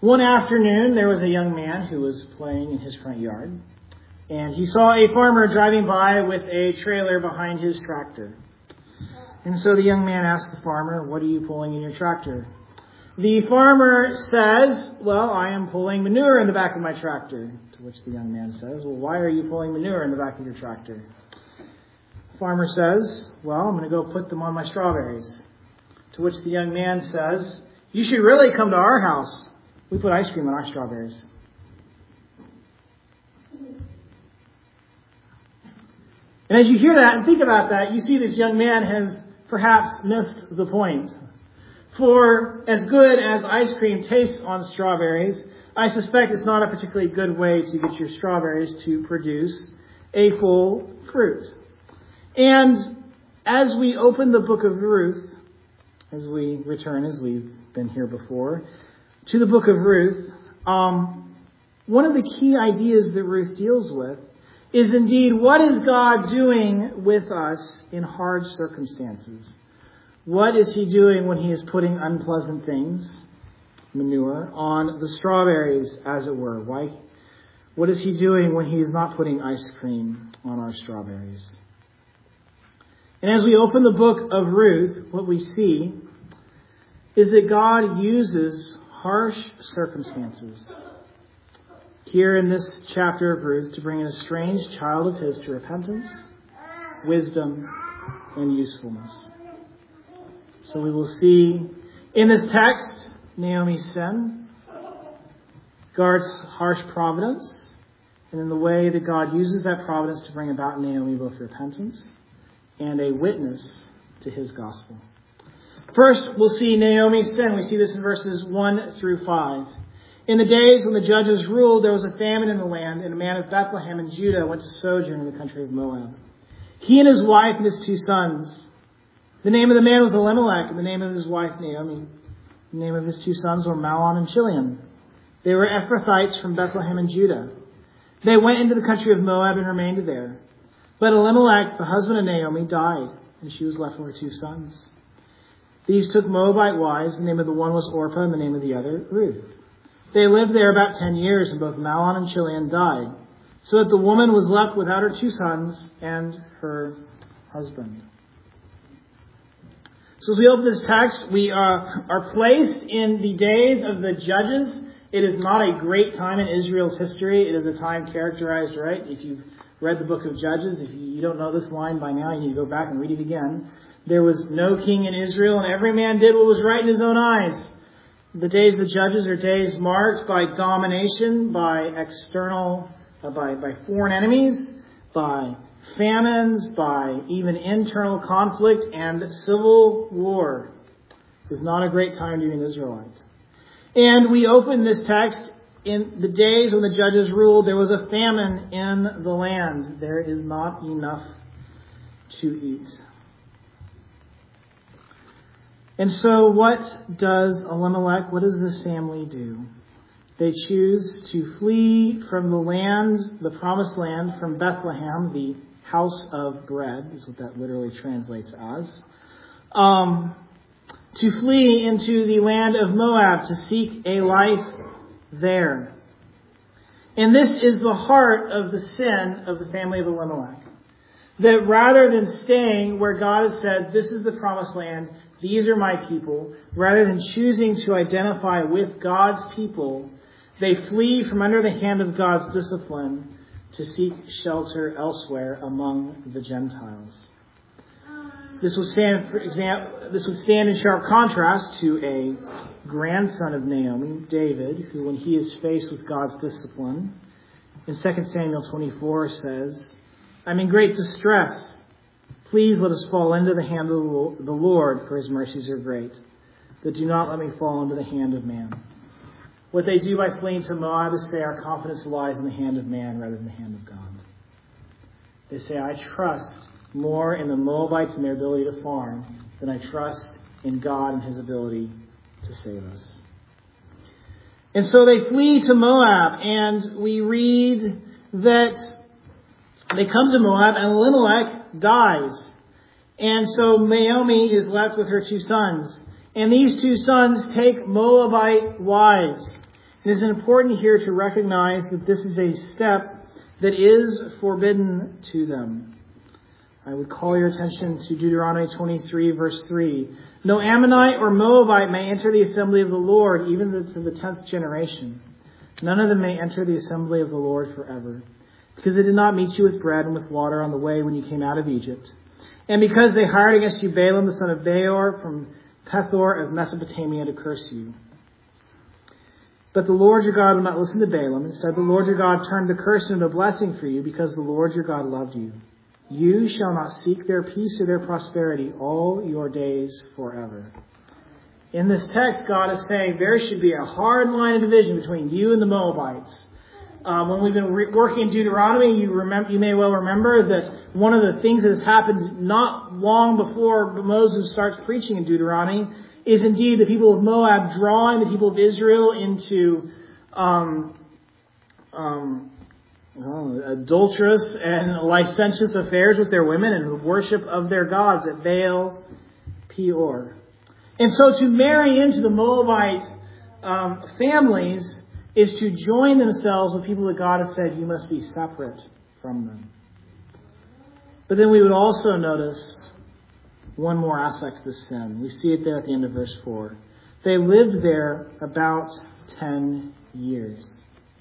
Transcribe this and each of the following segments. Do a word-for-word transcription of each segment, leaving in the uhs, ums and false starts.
One afternoon, there was a young man who was playing in his front yard, and he saw a farmer driving by with a trailer behind his tractor. And so the young man asked the farmer, "What are you pulling in your tractor?" The farmer says, "Well, I am pulling manure in the back of my tractor." To which the young man says, "Well, why are you pulling manure in the back of your tractor?" The farmer says, "Well, I'm going to go put them on my strawberries." To which the young man says, "You should really come to our house. We put ice cream on our strawberries." And as you hear that and think about that, you see this young man has perhaps missed the point. For as good as ice cream tastes on strawberries, I suspect it's not a particularly good way to get your strawberries to produce a full fruit. And as we open the book of Ruth, as we return, as we've been here before, to the book of Ruth, um, one of the key ideas that Ruth deals with is indeed, what is God doing with us in hard circumstances? What is he doing when he is putting unpleasant things, manure, on the strawberries, as it were? Why? What is he doing when he is not putting ice cream on our strawberries? And as we open the book of Ruth, what we see is that God uses harsh circumstances here in this chapter of Ruth to bring an estranged child of his to repentance, wisdom, and usefulness. So we will see in this text Naomi's sin, God's harsh providence, and in the way that God uses that providence to bring about in Naomi both repentance and a witness to his gospel. First, we'll see Naomi's sin. We see this in verses one through five. In the days when the judges ruled, there was a famine in the land, and a man of Bethlehem in Judah went to sojourn in the country of Moab. He and his wife and his two sons. The name of the man was Elimelech, and the name of his wife Naomi. The name of his two sons were Mahlon and Chilion. They were Ephrathites from Bethlehem in Judah. They went into the country of Moab and remained there. But Elimelech, the husband of Naomi, died, and she was left with her two sons. These took Moabite wives. The name of the one was Orpah, and the name of the other Ruth. They lived there about ten years, and both Mahlon and Chilion died, so that the woman was left without her two sons and her husband. So as we open this text, we uh, are placed in the days of the judges. It is not a great time in Israel's history. It is a time characterized, right? If you've read the book of Judges, if you don't know this line by now, you need to go back and read it again. There was no king in Israel, and every man did what was right in his own eyes. The days of the judges are days marked by domination, by external, uh, by, by foreign enemies, by famines, by even internal conflict and civil war. It was not a great time to be an Israelite. And we open this text in the days when the judges ruled. There was a famine in the land. There is not enough to eat. And so what does Elimelech, what does this family do? They choose to flee from the land, the promised land, from Bethlehem, the house of bread, is what that literally translates as, um, to flee into the land of Moab to seek a life there. And this is the heart of the sin of the family of Elimelech. That rather than staying where God has said, this is the promised land, these are my people, rather than choosing to identify with God's people, they flee from under the hand of God's discipline to seek shelter elsewhere among the Gentiles. This would stand, for example, this would stand in sharp contrast to a grandson of Naomi, David, who, when he is faced with God's discipline, in Second Samuel twenty-four says, "I'm in great distress. Please let us fall into the hand of the Lord, for his mercies are great. But do not let me fall into the hand of man." What they do by fleeing to Moab is say our confidence lies in the hand of man rather than the hand of God. They say, I trust more in the Moabites and their ability to farm than I trust in God and his ability to save us. And so they flee to Moab, and we read that they come to Moab and Elimelech dies. And so Naomi is left with her two sons. And these two sons take Moabite wives. It is important here to recognize that this is a step that is forbidden to them. I would call your attention to Deuteronomy twenty-three, verse three. No Ammonite or Moabite may enter the assembly of the Lord, even to the tenth generation. None of them may enter the assembly of the Lord forever, because they did not meet you with bread and with water on the way when you came out of Egypt. And because they hired against you Balaam the son of Beor from Pethor of Mesopotamia to curse you. But the Lord your God will not listen to Balaam. Instead, the Lord your God turned the curse into a blessing for you, because the Lord your God loved you. You shall not seek their peace or their prosperity all your days forever. In this text, God is saying there should be a hard line of division between you and the Moabites. Um, when we've been re- working in Deuteronomy, you remember, you may well remember that one of the things that has happened not long before Moses starts preaching in Deuteronomy is indeed the people of Moab drawing the people of Israel into um, um, well, adulterous and licentious affairs with their women and worship of their gods at Baal Peor. And so to marry into the Moabite um, families is to join themselves with people that God has said you must be separate from them. But then we would also notice one more aspect of the sin. We see it there at the end of verse four. They lived there about ten years.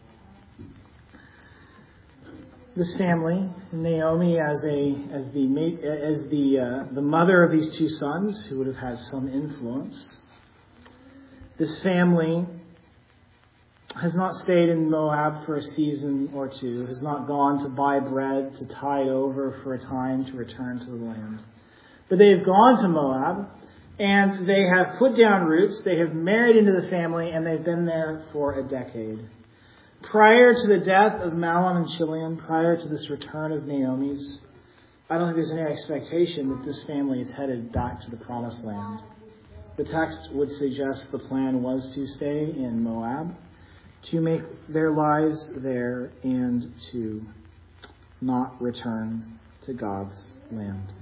This family, Naomi as a as the as the uh, the mother of these two sons, who would have had some influence. This family has not stayed in Moab for a season or two, has not gone to buy bread to tide over for a time to return to the land. But they have gone to Moab, and they have put down roots, they have married into the family, and they've been there for a decade. Prior to the death of Mahlon and Chilion, prior to this return of Naomi's, I don't think there's any expectation that this family is headed back to the promised land. The text would suggest the plan was to stay in Moab, to make their lives there, and to not return to God's land.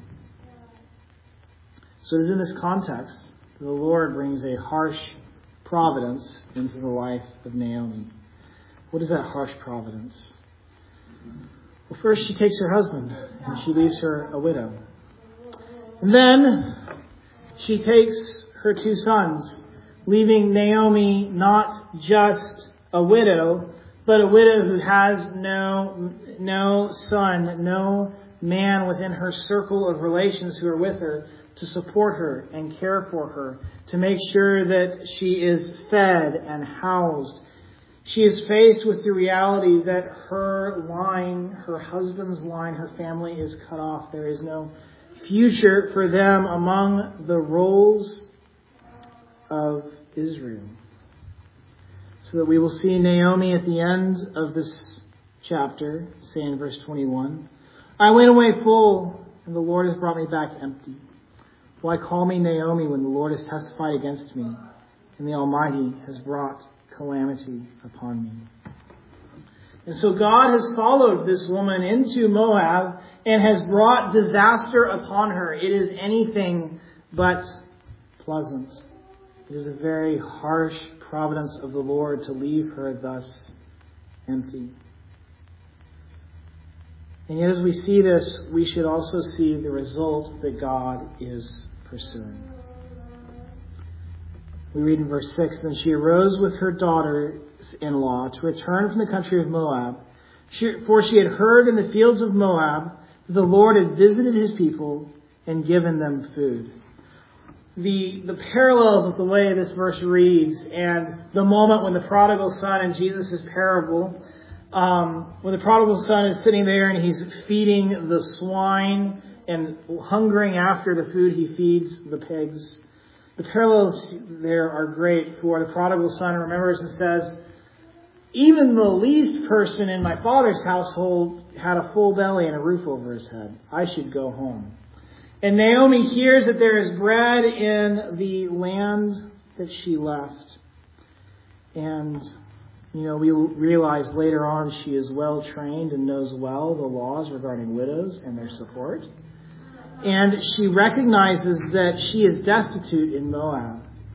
So it is in this context that the Lord brings a harsh providence into the life of Naomi. What is that harsh providence? Well, first she takes her husband and she leaves her a widow. And then she takes her two sons, leaving Naomi not just a widow, but a widow who has no, no son, no man within her circle of relations who are with her to support her and care for her, to make sure that she is fed and housed. She is faced with the reality that her line, her husband's line, her family is cut off. There is no future for them among the rolls of Israel. So that we will see Naomi at the end of this chapter say in verse twenty-one, I went away full, and the Lord has brought me back empty. Why call me Naomi when the Lord has testified against me, and the Almighty has brought calamity upon me? And so God has followed this woman into Moab and has brought disaster upon her. It is anything but pleasant. It is a very harsh providence of the Lord to leave her thus empty. And yet as we see this, we should also see the result that God is pursuing. We read in verse six, Then she arose with her daughters-in-law to return from the country of Moab, she, for she had heard in the fields of Moab that the Lord had visited his people and given them food. The, the parallels with the way this verse reads and the moment when the prodigal son in Jesus' parable, um, when the prodigal son is sitting there and he's feeding the swine and hungering after the food he feeds the pigs. The parallels there are great, for the prodigal son remembers and says, even the least person in my father's household had a full belly and a roof over his head. I should go home. And Naomi hears that there is bread in the land that she left. And, you know, we realize later on she is well trained and knows well the laws regarding widows and their support. And she recognizes that she is destitute in Moab.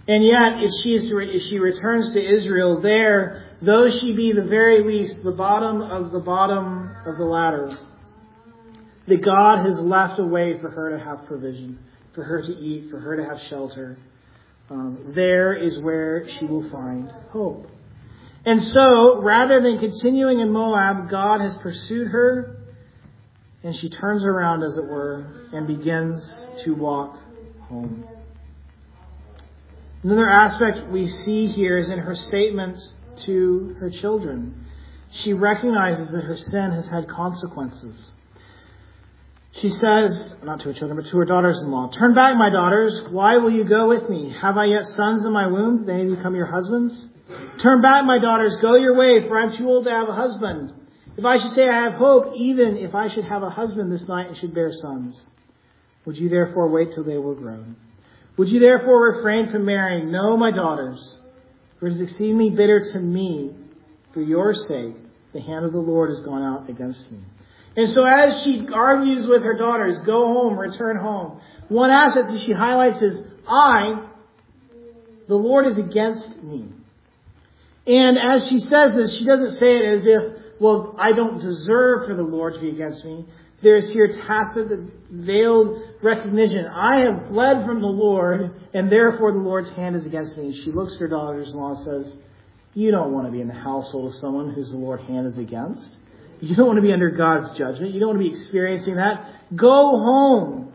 And yet, if she, is to, if she returns to Israel, there, though she be the very least, the bottom of the bottom of the ladder, that God has left a way for her to have provision, for her to eat, for her to have shelter. Um, there is where she will find hope. And so, rather than continuing in Moab, God has pursued her, and she turns around, as it were, and begins to walk home. Another aspect we see here is in her statement to her children. She recognizes that her sin has had consequences. She says, not to her children, but to her daughters-in-law, "Turn back, my daughters. Why will you go with me? Have I yet sons in my womb? They may become your husbands. Turn back, my daughters. Go your way, for I am too old to have a husband. If I should say I have hope, even if I should have a husband this night and should bear sons, would you therefore wait till they were grown? Would you therefore refrain from marrying? No, my daughters, for it is exceedingly bitter to me, for your sake, the hand of the Lord has gone out against me." And so as she argues with her daughters, go home, return home, one aspect that she highlights is, I, the Lord is against me. And as she says this, she doesn't say it as if, well, I don't deserve for the Lord to be against me. There is here tacit, veiled recognition. I have fled from the Lord, and therefore the Lord's hand is against me. And she looks at her daughters-in-law and says, you don't want to be in the household of someone whose the Lord's hand is against. You don't want to be under God's judgment. You don't want to be experiencing that. Go home.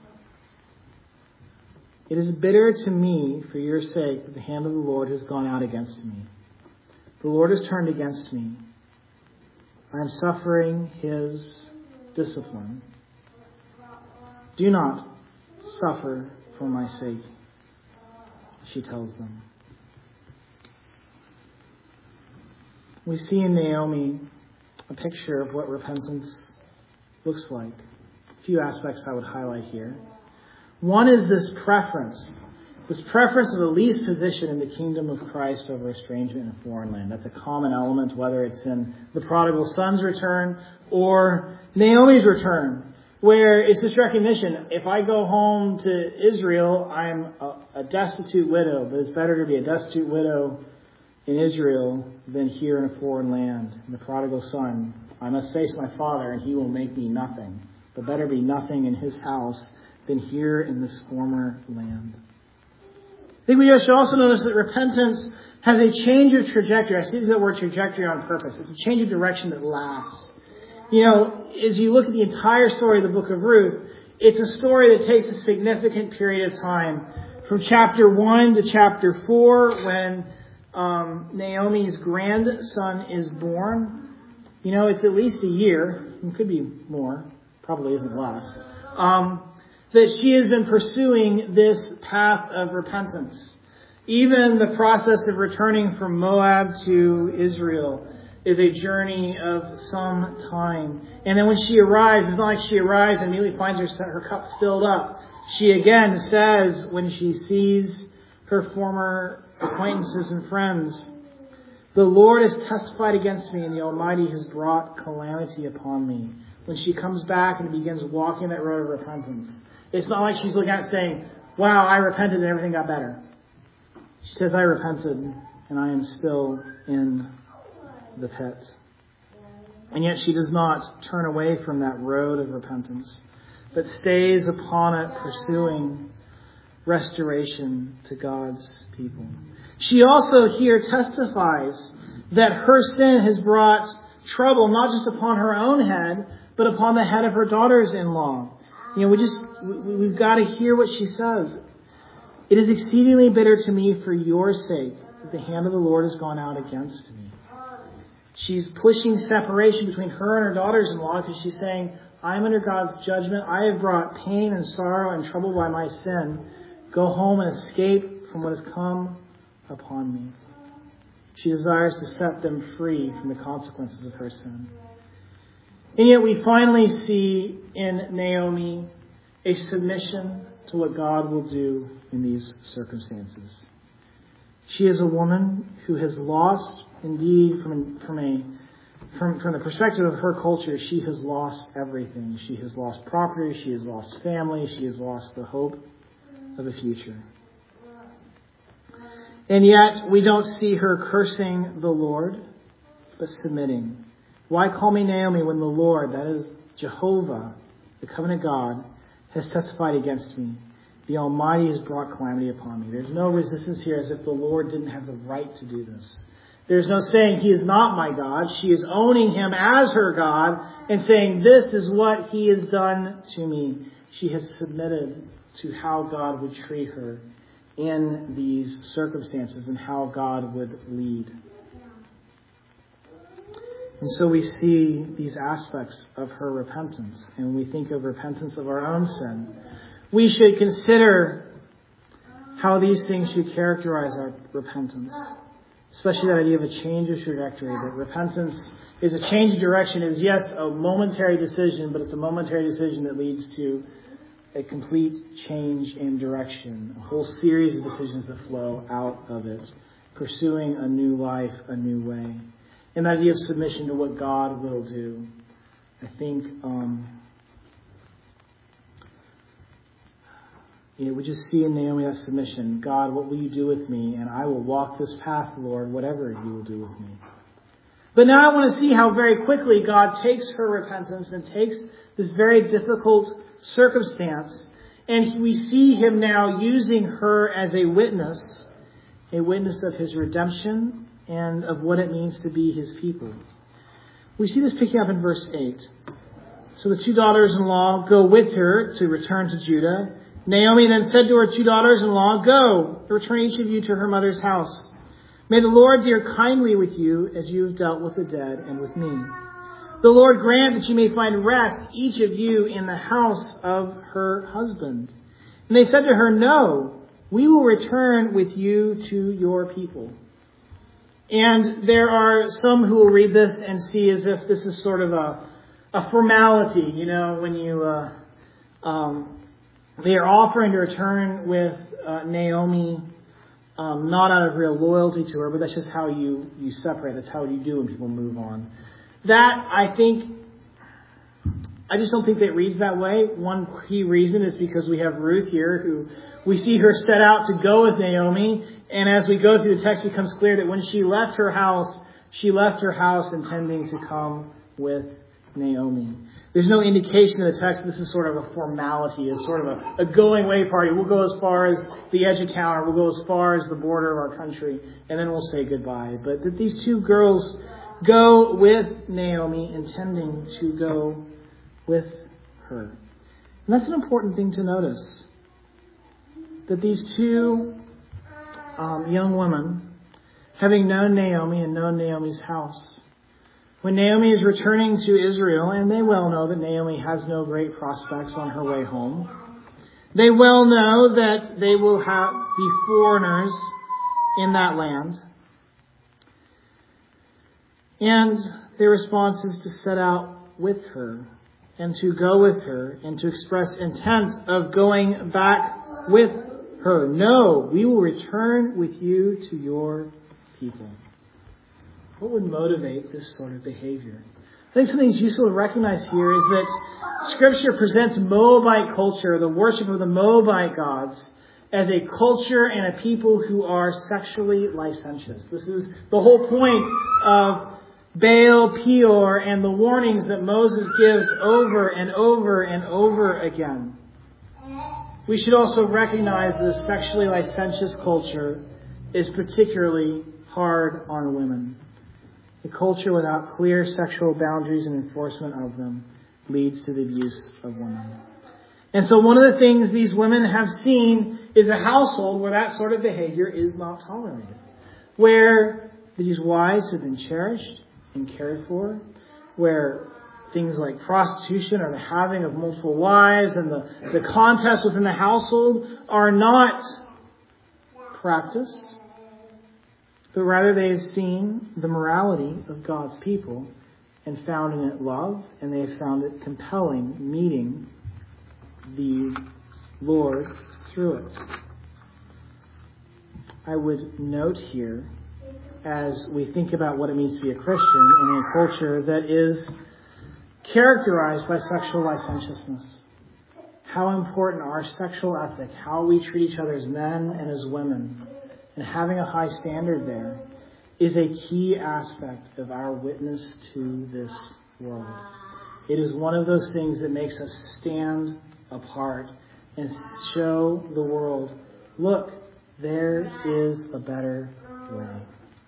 It is bitter to me, for your sake, that the hand of the Lord has gone out against me. The Lord has turned against me. I am suffering His discipline. Do not suffer for my sake, she tells them. We see in Naomi a picture of what repentance looks like. A few aspects I would highlight here. One is this preference. This preference of the least position in the kingdom of Christ over estrangement in a foreign land. That's a common element, whether it's in the prodigal son's return or Naomi's return, where it's this recognition, if I go home to Israel, I'm a, a destitute widow, but it's better to be a destitute widow in Israel than here in a foreign land. And the prodigal son, I must face my father and he will make me nothing. But better be nothing in his house than here in this former land. I think we should also notice that repentance has a change of trajectory. I see that word trajectory on purpose. It's a change of direction that lasts. You know, as you look at the entire story of the book of Ruth, it's a story that takes a significant period of time. From chapter one to chapter four, when um, Naomi's grandson is born. You know, it's at least a year. It could be more. Probably isn't less. Um, that she has been pursuing this path of repentance. Even the process of returning from Moab to Israel is a journey of some time. And then when she arrives, it's not like she arrives and immediately finds her, her cup filled up. She again says, when she sees her former acquaintances and friends, the Lord has testified against me and the Almighty has brought calamity upon me. When she comes back and begins walking that road of repentance, it's not like she's looking at it saying, wow, I repented and everything got better. She says, I repented and I am still in the pit. And yet she does not turn away from that road of repentance, but stays upon it, pursuing restoration to God's people. She also here testifies that her sin has brought trouble not just upon her own head, but upon the head of her daughters-in-law. You know, we just, we, we've got to hear what she says. It is exceedingly bitter to me for your sake that the hand of the Lord has gone out against me. She's pushing separation between her and her daughters-in-law because she's saying, I'm under God's judgment. I have brought pain and sorrow and trouble by my sin. Go home and escape from what has come upon me. She desires to set them free from the consequences of her sin. And yet we finally see in Naomi a submission to what God will do in these circumstances. She is a woman who has lost, indeed, from, from, a, from, from the perspective of her culture, she has lost everything. She has lost property, she has lost family, she has lost the hope of a future. And yet we don't see her cursing the Lord, but submitting. Why call me Naomi when the Lord, that is Jehovah, the covenant God, has testified against me? The Almighty has brought calamity upon me. There's no resistance here as if the Lord didn't have the right to do this. There's no saying he is not my God. She is owning him as her God and saying this is what he has done to me. She has submitted to how God would treat her in these circumstances and how God would lead. And so we see these aspects of her repentance. And when we think of repentance of our own sin, we should consider how these things should characterize our repentance. Especially that idea of a change of trajectory. That repentance is a change of direction. It is, yes, a momentary decision, but it's a momentary decision that leads to a complete change in direction. A whole series of decisions that flow out of it. Pursuing a new life, a new way. And that idea of submission to what God will do. I think um, you know, we just see in Naomi that submission. God, what will you do with me? And I will walk this path, Lord, whatever you will do with me. But now I want to see how very quickly God takes her repentance and takes this very difficult circumstance. And we see him now using her as a witness. A witness of his redemption and of what it means to be his people. We see this picking up in verse eight. So the two daughters-in-law go with her to return to Judah. Naomi then said to her two daughters-in-law, go, return each of you to her mother's house. May the Lord deal kindly with you as you have dealt with the dead and with me. The Lord grant that you may find rest, each of you, in the house of her husband. And they said to her, no, we will return with you to your people. And there are some who will read this and see as if this is sort of a, a formality, you know, when you, uh, um, they are offering to return with uh, Naomi, um, not out of real loyalty to her, but that's just how you, you separate. That's how you do when people move on. That, I think, I just don't think that it reads that way. One key reason is because we have Ruth here, who we see her set out to go with Naomi. And as we go through the text, it becomes clear that when she left her house, she left her house intending to come with Naomi. There's no indication in the text this is sort of a formality, it's sort of a, a going away party. We'll go as far as the edge of town, or we'll go as far as the border of our country, and then we'll say goodbye. But that these two girls go with Naomi, intending to go with her. And that's an important thing to notice. That these two um, young women, having known Naomi and known Naomi's house, when Naomi is returning to Israel, and they well know that Naomi has no great prospects on her way home, they well know that they will have be foreigners in that land. And their response is to set out with her and to go with her and to express intent of going back with her. No, we will return with you to your people. What would motivate this sort of behavior? I think something that's useful to recognize here is that Scripture presents Moabite culture, the worship of the Moabite gods, as a culture and a people who are sexually licentious. This is the whole point of Baal Peor and the warnings that Moses gives over and over and over again. We should also recognize that a sexually licentious culture is particularly hard on women. A culture without clear sexual boundaries and enforcement of them leads to the abuse of women. And so one of the things these women have seen is a household where that sort of behavior is not tolerated. Where these wives have been cherished and cared for. Where things like prostitution or the having of multiple wives and the, the contests within the household are not practiced. But rather they have seen the morality of God's people and found in it love, and they have found it compelling, meeting the Lord through it. I would note here, as we think about what it means to be a Christian in a culture that is characterized by sexual licentiousness, how important our sexual ethic, how we treat each other as men and as women, and having a high standard there is a key aspect of our witness to this world. It is one of those things that makes us stand apart and show the world, look, there is a better way.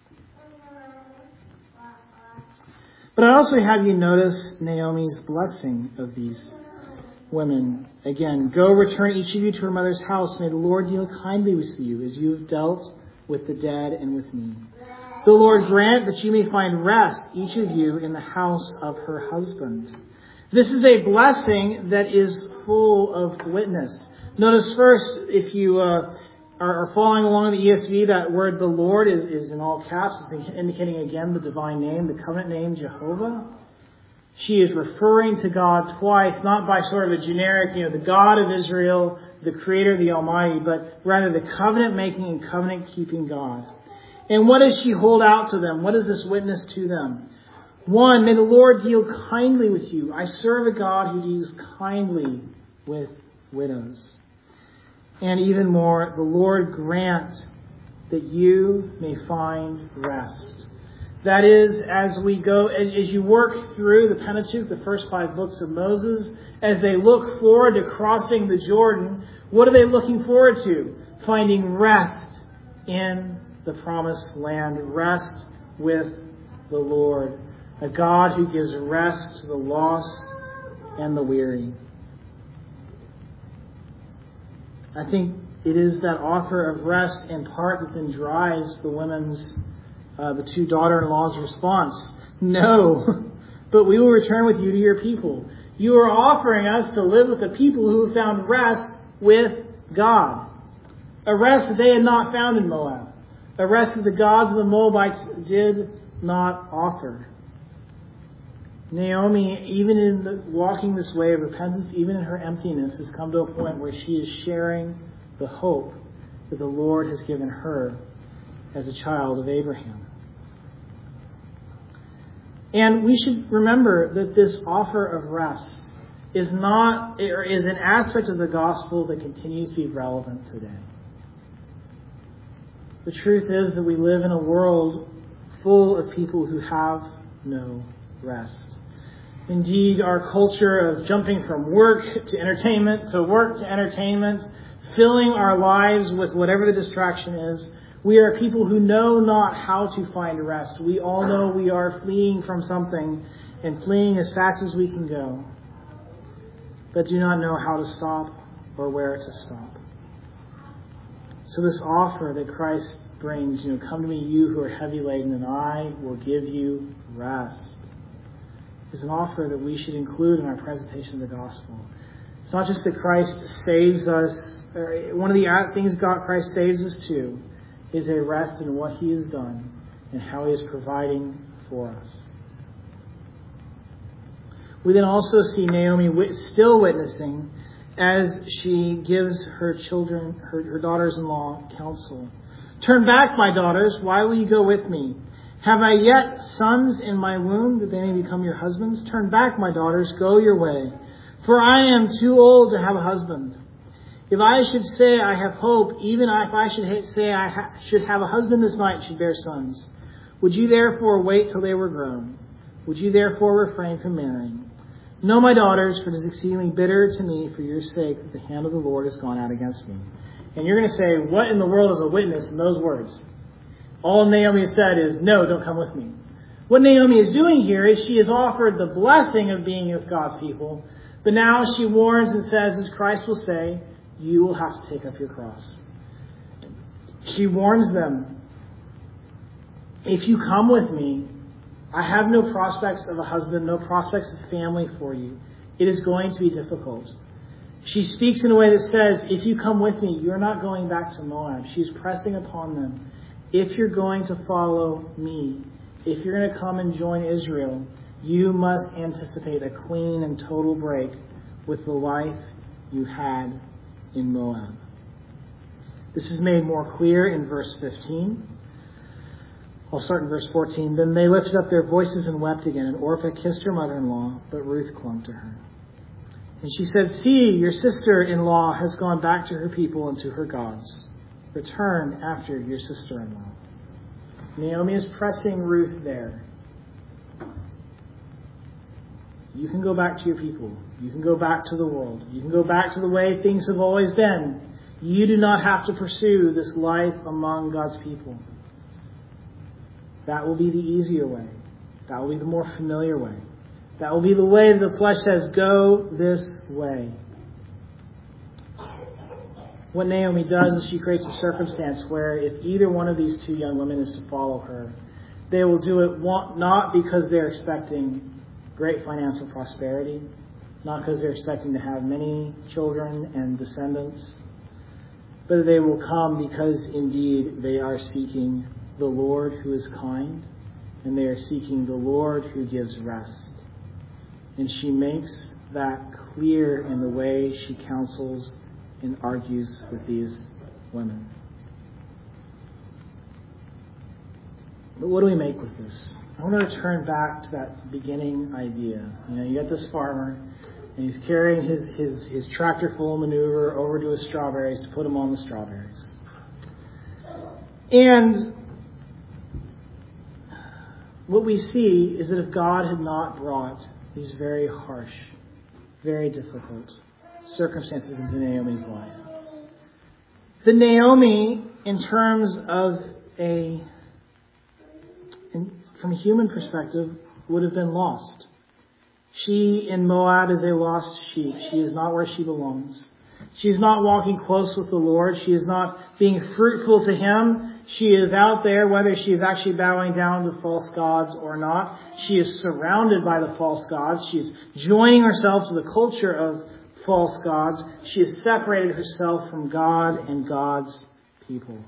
But I also have you notice Naomi's blessing of these women. Again, go return each of you to her mother's house. May the Lord deal kindly with you as you have dealt with the dead and with me. The Lord grant that you may find rest, each of you, in the house of her husband. This is a blessing that is full of witness. Notice first, if you uh, are, are following along in the E S V, that word the Lord is, is in all caps. It's indicating again the divine name, the covenant name, Jehovah. She is referring to God twice, not by sort of a generic, you know, the God of Israel, the Creator, the Almighty, but rather the covenant-making and covenant-keeping God. And what does she hold out to them? What is this witness to them? One, may the Lord deal kindly with you. I serve a God who deals kindly with widows. And even more, the Lord grant that you may find rest. That is, as we go, as, as you work through the Pentateuch, the first five books of Moses, as they look forward to crossing the Jordan, what are they looking forward to? Finding rest in the promised land, rest with the Lord, a God who gives rest to the lost and the weary. I think it is that offer of rest in part that then drives the women's, uh, the two daughter-in-law's response. No, but we will return with you to your people. You are offering us to live with the people who have found rest with God. A rest that they had not found in Moab. A rest that the gods of the Moabites did not offer. Naomi, even in the, walking this way of repentance, even in her emptiness, has come to a point where she is sharing the hope that the Lord has given her as a child of Abraham. And we should remember that this offer of rest is not, or is an aspect of the gospel that continues to be relevant today. The truth is that we live in a world full of people who have no rest. Indeed, our culture of jumping from work to entertainment, to work to entertainment, filling our lives with whatever the distraction is, we are people who know not how to find rest. We all know we are fleeing from something and fleeing as fast as we can go, but do not know how to stop or where to stop. So this offer that Christ brings, you know, come to me, you who are heavy laden, and I will give you rest, is an offer that we should include in our presentation of the gospel. It's not just that Christ saves us. One of the things God Christ saves us to is a rest in what he has done and how he is providing for us. We then also see Naomi still witnessing as she gives her children, her, her daughters-in-law, counsel. Turn back, my daughters. Why will you go with me? Have I yet sons in my womb that they may become your husbands? Turn back, my daughters. Go your way. For I am too old to have a husband. If I should say I have hope, even if I should say I ha- should have a husband this night, should bear sons. Would you therefore wait till they were grown? Would you therefore refrain from marrying? No, my daughters, for it is exceedingly bitter to me for your sake that the hand of the Lord has gone out against me. And you're going to say, what in the world is a witness in those words? All Naomi has said is, no, don't come with me. What Naomi is doing here is she has offered the blessing of being with God's people, but now she warns and says, as Christ will say, you will have to take up your cross. She warns them, if you come with me, I have no prospects of a husband, no prospects of family for you. It is going to be difficult. She speaks in a way that says, if you come with me, you're not going back to Moab. She's pressing upon them. If you're going to follow me, if you're going to come and join Israel, you must anticipate a clean and total break with the life you had in Moab. This is made more clear in verse fifteen. I'll start in verse fourteen. Then they lifted up their voices and wept again, and Orpah kissed her mother-in-law, but Ruth clung to her. And she said, see, your sister-in-law has gone back to her people and to her gods. return after your sister-in-law. Naomi is pressing Ruth there. You can go back to your people. You can go back to the world. You can go back to the way things have always been. You do not have to pursue this life among God's people. That will be the easier way. That will be the more familiar way. That will be the way the flesh says, go this way. What Naomi does is she creates a circumstance where if either one of these two young women is to follow her, they will do it not because they're expecting great financial prosperity, not because they're expecting to have many children and descendants, but they will come because indeed they are seeking the Lord who is kind, and they are seeking the Lord who gives rest. And she makes that clear in the way she counsels and argues with these women. But what do we make with this? I want to return back to that beginning idea. You know, you got this farmer, and he's carrying his, his, his tractor full of manure over to his strawberries to put them on the strawberries. And what we see is that if God had not brought these very harsh, very difficult circumstances into Naomi's life, the Naomi, in terms of a, in, from a human perspective, would have been lost. She in Moab is a lost sheep. She is not where she belongs. She is not walking close with the Lord. She is not being fruitful to Him. She is out there, whether she is actually bowing down to false gods or not. She is surrounded by the false gods. She is joining herself to the culture of false gods. She has separated herself from God and God's people.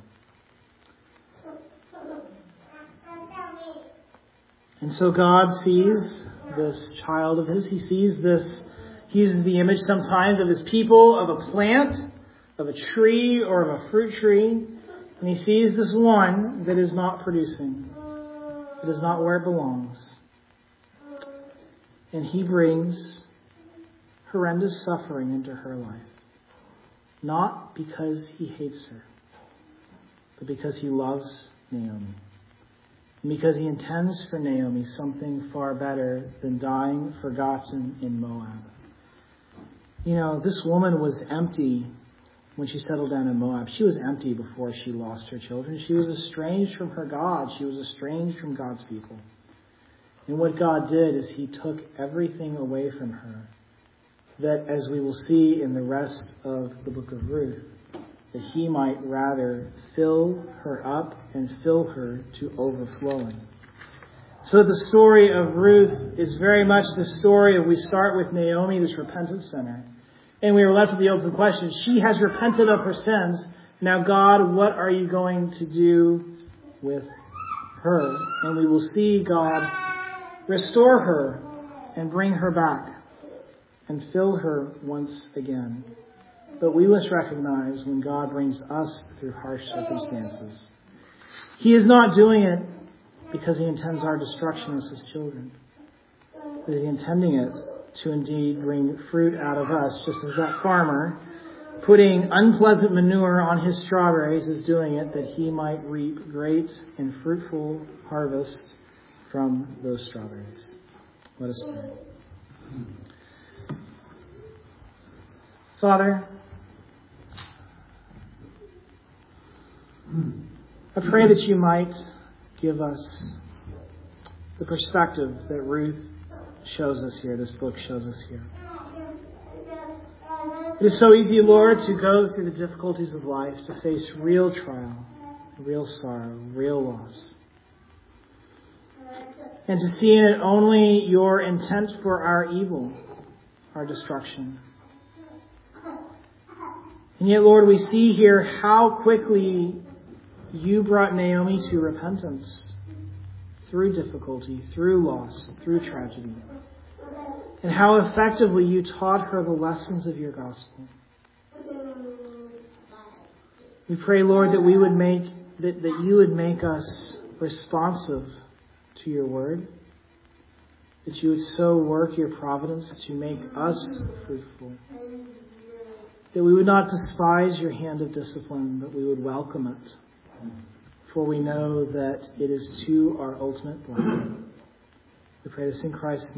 And so God sees this child of His. He sees this. He uses the image sometimes of His people, of a plant, of a tree, or of a fruit tree. And He sees this one that is not producing. It is not where it belongs. And He brings horrendous suffering into her life. Not because He hates her, but because He loves Naomi. And because He intends for Naomi something far better than dying forgotten in Moab. You know, this woman was empty when she settled down in Moab. She was empty before she lost her children. She was estranged from her God. She was estranged from God's people. And what God did is He took everything away from her, that, as we will see in the rest of the book of Ruth, that He might rather fill her up and fill her to overflowing. So the story of Ruth is very much the story of, we start with Naomi, this repentant sinner, and we are left with the open question. She has repented of her sins. Now, God, what are you going to do with her? And we will see God restore her and bring her back and fill her once again. But we must recognize when God brings us through harsh circumstances, He is not doing it because He intends our destruction as His children, but He's intending it to indeed bring fruit out of us, just as that farmer putting unpleasant manure on his strawberries is doing it, that he might reap great and fruitful harvest from those strawberries. Let us pray. Father, I pray that you might give us the perspective that Ruth shows us here, this book shows us here. It is so easy, Lord, to go through the difficulties of life, to face real trial, real sorrow, real loss, and to see in it only your intent for our evil, our destruction. And yet, Lord, we see here how quickly you brought Naomi to repentance through difficulty, through loss, through tragedy, and how effectively you taught her the lessons of your gospel. We pray, Lord, that we would make that, that you would make us responsive to your word, that you would so work your providence to make us fruitful, that we would not despise your hand of discipline, but we would welcome it. For we know that it is to our ultimate blessing. We pray this in Christ's name.